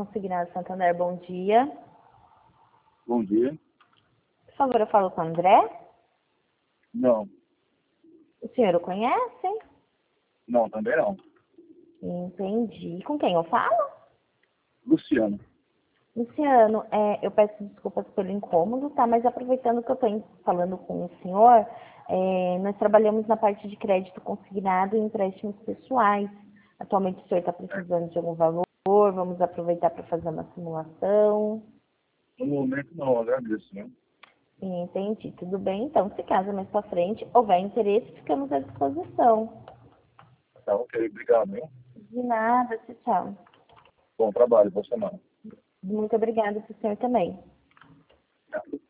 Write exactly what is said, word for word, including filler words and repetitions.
Consignado Santander, bom dia. Bom dia. Por favor, eu falo com o André. Não, O senhor o conhece? não, também não. Entendi. Com quem eu falo? Luciano. Luciano, é, eu peço desculpas pelo incômodo, tá? Mas aproveitando que eu estou falando com o senhor, é, nós trabalhamos na parte de crédito consignado e empréstimos pessoais. Atualmente o senhor está precisando de algum valor, vamos aproveitar para fazer uma simulação. No momento não, agradeço, né? Entendi, tudo bem. Então, se caso mais para frente houver interesse, ficamos à disposição. Tá ok, obrigado, hein? De nada, tchau, tchau. Bom trabalho, boa semana. Muito obrigada para o senhor também. Tá.